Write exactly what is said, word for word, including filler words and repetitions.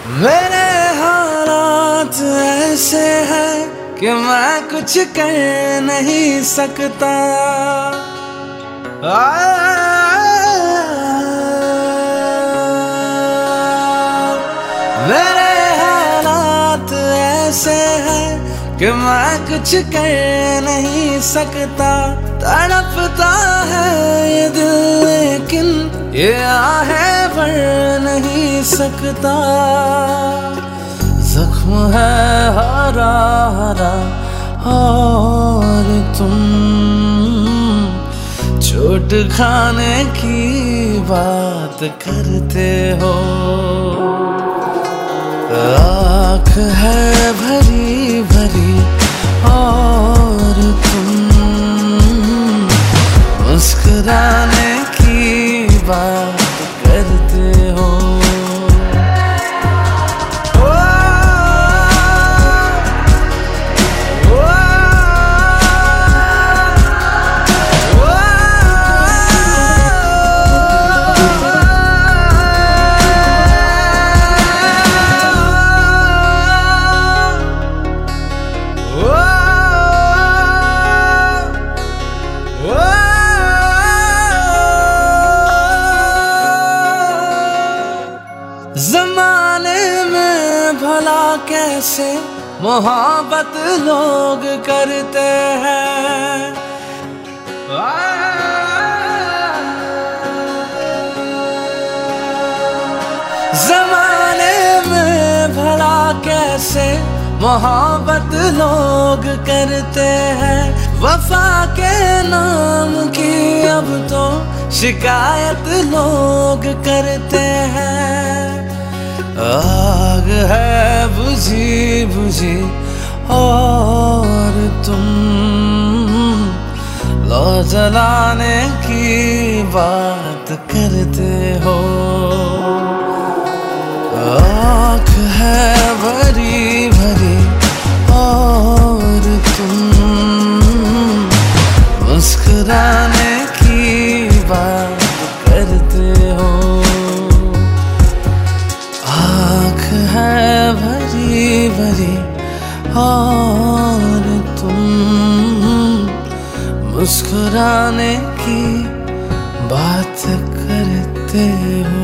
मेरे हालात ऐसे हैं कि मैं कुछ कह नहीं सकता। आ, मेरे हालात ऐसे हैं कि मैं कुछ कह नहीं सकता। तड़पता है ये दिल लेकिन ये आहें भर नहीं सकता। जख्म है हरा हरा और तुम चोट खाने की बात करते हो। आँख है भरी भरी और तुम मुस्कुराने की बात करते हो। ज़माने में भला कैसे मोहब्बत लोग करते हैं। ज़माने में भला कैसे मोहब्बत लोग करते हैं। वफा के नाम की अब तो शिकायत लोग करते हैं। आग है बुझी बुझी और तुम लो जलाने की बात करते हो। आँख है भरी भरी और तुम मुस्कुराने की बात करते हो। आँख है भरी भरी और तुम मुस्कुराने की बात करते हो।